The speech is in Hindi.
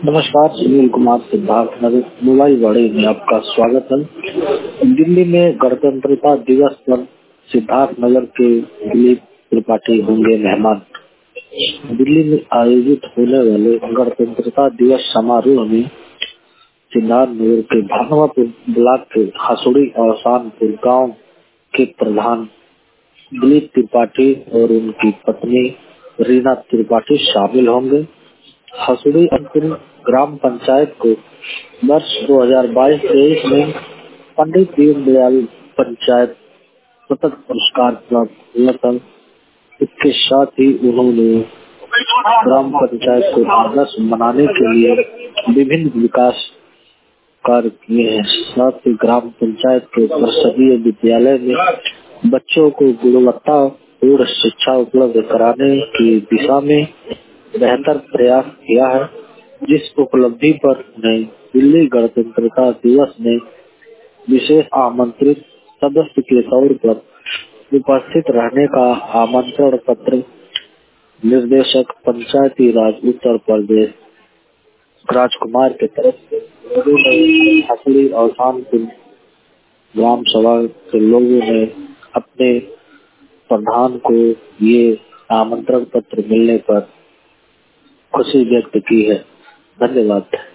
नमस्कार, सुनील कुमार सिद्धार्थ नगर मोबाइल वाड़े में आपका स्वागत है। दिल्ली में गणतंत्रता दिवस पर सिद्धार्थ नगर के दिलीप त्रिपाठी होंगे मेहमान। दिल्ली में आयोजित होने वाले गणतंत्रता दिवस समारोह में सिद्धार्थ नगर के भानुआपुर ब्लॉक के हसुड़ी और शानपुर गांव के प्रधान दिलीप त्रिपाठी और उनकी पत्नी रीना त्रिपाठी शामिल होंगे। हसुड़ी अंकुर ग्राम पंचायत को वर्ष 2022-23 में पंडित दीनदयाल पंचायत सतत पुरस्कार प्राप्त हुआ था। इसके साथ ही उन्होंने ग्राम पंचायत को आदर्श बनाने के लिए विभिन्न विकास कार्य किए हैं। साथ ही ग्राम पंचायत के परिषदीय विद्यालय में बच्चों को गुणवत्तापूर्ण शिक्षा उपलब्ध कराने की दिशा में बेहतर प्रयास किया है, जिस उपलब्धि पर उन्हें दिल्ली गणतंत्रता दिवस में विशेष आमंत्रित सदस्य के तौर पर उपस्थित रहने का आमंत्रण पत्र निर्देशक पंचायती राज उत्तर प्रदेश राजकुमार के तरफ से लोगों ने हसड़ी और शानपुर ग्राम सभा के लोगों ने अपने प्रधान को ये आमंत्रण पत्र मिलने पर खुशी व्यक्त की है। धन्यवाद।